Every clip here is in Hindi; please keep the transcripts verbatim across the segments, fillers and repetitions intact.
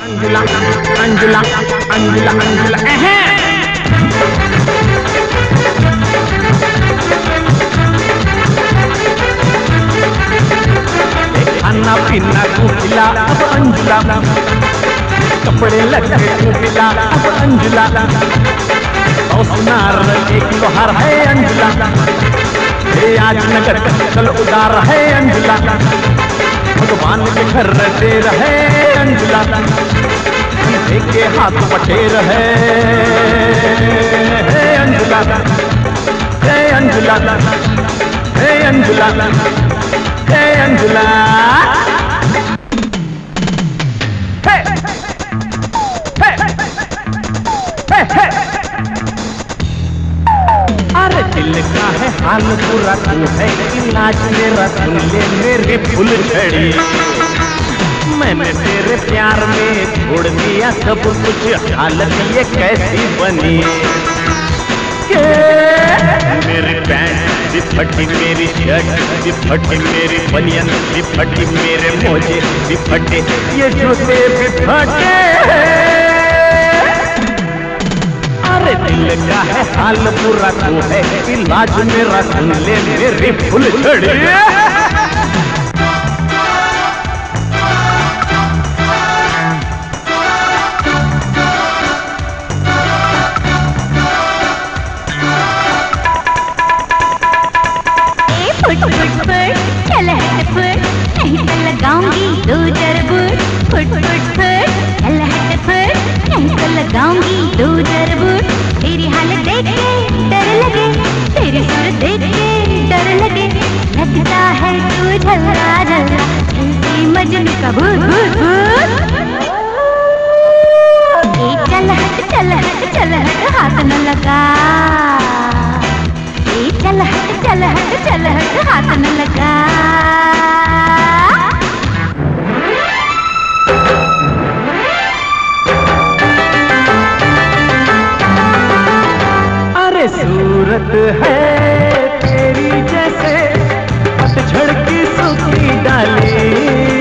अंजुला अंजुला अंजुला अंजुला एहे खाना पीना कुटिला अब अंजुला कपड़े लगे कुटिला अब अंजुला और सुनार एक लोहार है अंजुला ये आज नगर कल उदार है अंजुला भगवान के घर दे रहे अंजुला के हाथ पटेर है अंजुला हे अंजुला हे अंजुला हे अंजुला हे हे हे अरे दिल का है हाल पूरा तू है इलाज मेरा सुन ले मेरे फूल झड़ी मैंने तेरे प्यार में छोड़ दिया सब कुछ हालत ये कैसी बनी के मेरी पैंट भी फटी मेरी शर्ट भी फटी मेरी बनियन भी फटी मेरे मोजे भी फटे ये जूते भी फटे अरे दिल का है हाल पूरा तू है इलाज मेरा सुन ले मेरी फूल झड़ी लगाऊंगी दो जरबूट फुट फुट फुट हट फुट नहीं तो लगाऊंगी दो जरबूट तेरी हालत देख के डर लगे तेरी सूरत देख के डर लगे लगता है तू झल्ला झल्ला ऐसी मजनू का भूत भूत भूत चल हट चल हट चल हट हाथ न लगा चल हट चल हट चल हट हाथ न लगा सूरत है तेरी जैसे पतझड़ की सूखी डाली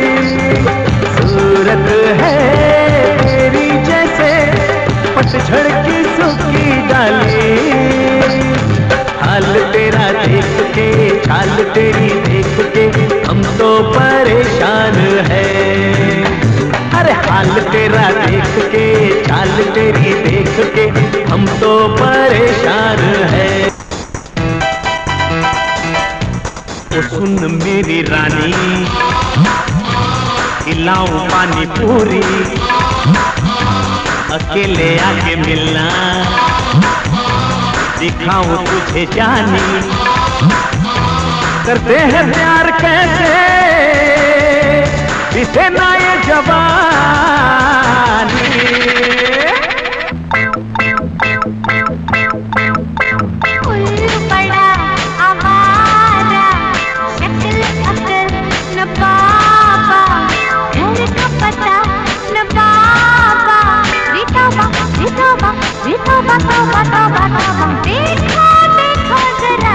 सूरत है तेरी जैसे पतझड़ की सूखी डाली हाल तेरा देख के चाल तेरी देख के हम तो परेशान है अरे हाल तेरा देख के चाल तेरी देख के हम तो परेशान है ओ सुन मेरी रानी खिलाऊं पानी पूरी अकेले आके मिलना दिखाऊं तुझे जानी करते हैं प्यार कैसे इसे ना ये जवानी देखो देखो जरा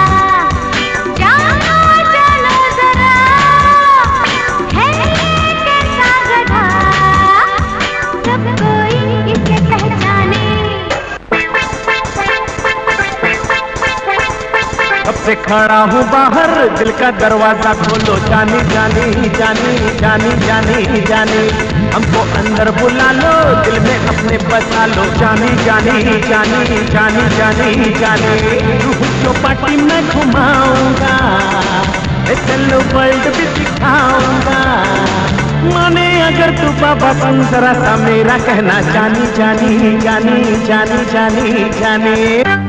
जानो चलो जरा है कैसा गधा सब कोई इसे पहचाने कब से खड़ा हूँ बाहर दिल का दरवाजा खोलो जानी जानी जानी जानी जानी जानी हमको अंदर बुला लो दिल में अपने बसा लो जानी जानी जानी जानी जानी जानी रूह चौपाटी में घुमाऊंगा चलो वर्ल्ड भी सिखाऊंगा माने अगर तू बाबा सुन जरा सा मेरा कहना जानी जानी जानी जानी जानी जानी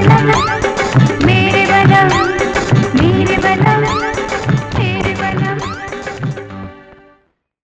ला ला